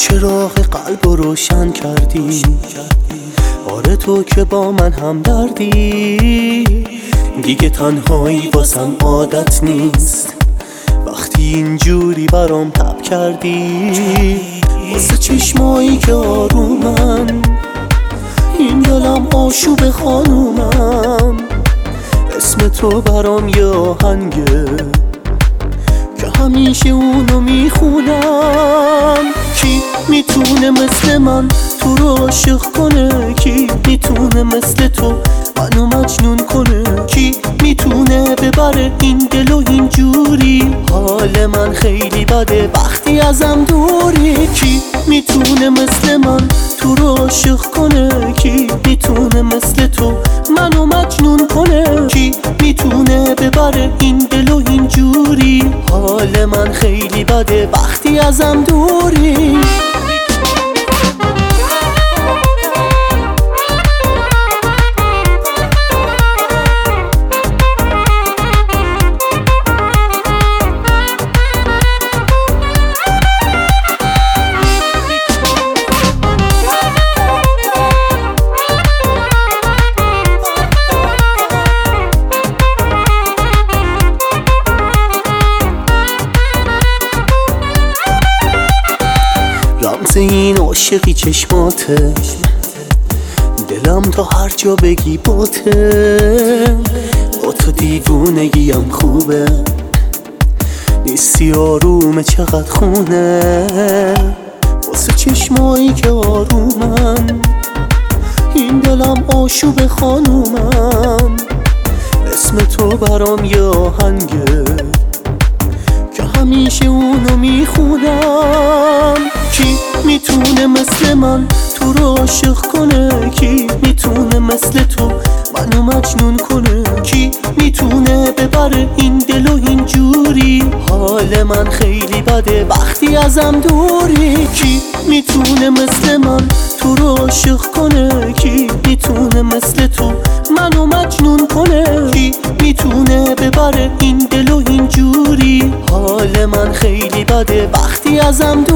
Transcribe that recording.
چراغ قلب رو روشن کردی. آره تو که با من هم دردی، دیگه تنهایی واسم عادت نیست. وقتی اینجوری برام تب کردی، واسه چشمایی که آرومن، این دلم آشوب خانومم. اسم تو برام یه آهنگه که همیشه اونو میخونم. کی میتونه مثل من تو رو عاشق کنه؟ کی میتونه مثل تو منو مجنون کنه؟ کی میتونه ببره این دل و اینجوری؟ حال من خیلی بده وقتی ازم دوری. کی میتونه مثل من تو رو عاشق کنه؟ کی میتونه مثل تو منو مجنون کنه؟ کی میتونه ببره این دل و اینجوری؟ حال من خیلی بده وقتی ازم دوری. رمز این عاشقی چشماته، دلم تا هر جا بگی باته. با تو دیوونگیم خوبه، نیستی آرومه چقدر خونه. واسه چشمایی که آرومن، این دلم آشوب خانومم. اسم تو برام یه آهنگه که همیشه اونو میخونم. کی میتونه مثل من تو رو عاشق کنه؟ کی میتونه مثل تو منو مجنون کنه؟ کی میتونه ببره این دل و اینجوری؟ حال من خیلی بده وقتی ازم دوری. کی میتونه مثل من تو رو عاشق کنه؟ کی میتونه مثل تو منو مجنون کنه؟ کی میتونه ببره این دل و اینجوری؟ حال من خیلی بده وقتی ازم دوری.